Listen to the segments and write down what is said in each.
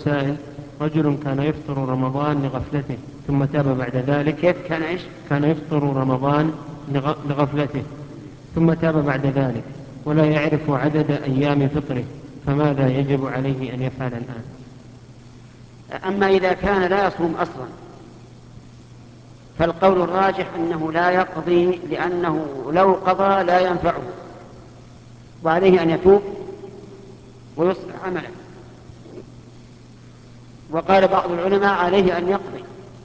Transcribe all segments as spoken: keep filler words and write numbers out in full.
السائل: رجل كان يفطر رمضان لغفلته ثم تاب بعد ذلك. كيف كان إيش؟ كان يفطر رمضان لغفلته ثم تاب بعد ذلك ولا يعرف عدد أيام فطره، فماذا يجب عليه أن يفعل الآن؟ أما إذا كان لا يصوم أصلا فالقول الراجح أنه لا يقضي، لأنه لو قضى لا ينفعه، وعليه أن يتوب ويصلح عمله. وقال بعض العلماء عليه أن يقضي،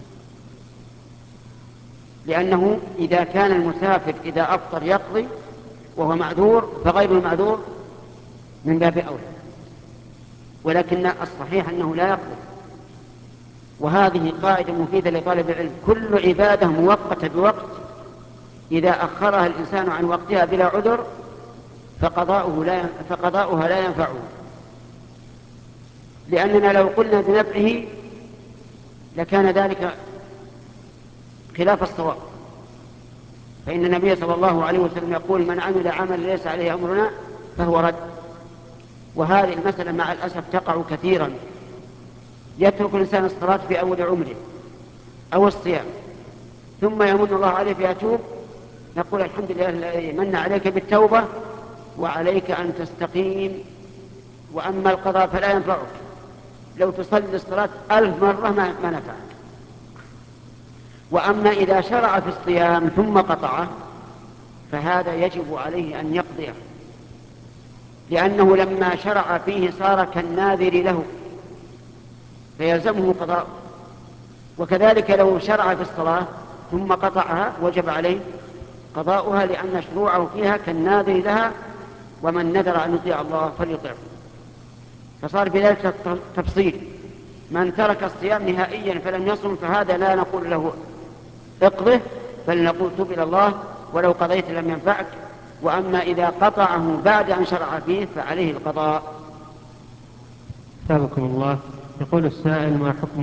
لأنه إذا كان المسافر إذا أفطر يقضي وهو معذور فغير المعذور من باب أولى، ولكن الصحيح أنه لا يقضي. وهذه قاعدة مفيدة لطالب العلم: كل عبادة مؤقتة بوقت إذا أخرها الإنسان عن وقتها بلا عذر فقضاؤه لا فقضاؤها لا ينفعه، لأننا لو قلنا بنفعه لكان ذلك خلاف الصواب، فإن النبي صلى الله عليه وسلم يقول: من عمل عمل ليس عليه أمرنا فهو رد. وهذه المسألة مع الأسف تقع كثيرا، يترك الإنسان الصلاة في أول عمره أو الصيام ثم يمن الله عليه فيتوب، نقول: الحمد لله الذي من عليك بالتوبة وعليك أن تستقيم، وأما القضاء فلا ينفعك، لو تصلي الصلاة ألف مرة ما نفعك. وأما إذا شرع في الصيام ثم قطعه فهذا يجب عليه أن يقضيه، لأنه لما شرع فيه صار كالناذر له فيلزمه قضاء. وكذلك لو شرع في الصلاة ثم قطعها وجب عليه قضاؤها، لأن شروعه فيها كالناذر لها، ومن نذر أن يطيع الله فليطعه. فصار بذلك تفصيل: من ترك الصيام نهائيا فلم يصم فهذا لا نقول له اقضه، بل نقول: تب إلى الله ولو قضيت لم ينفعك. وأما إذا قطعه بعد أن شرع فيه فعليه القضاء. ثابكم الله. يقول السائل: ما حكم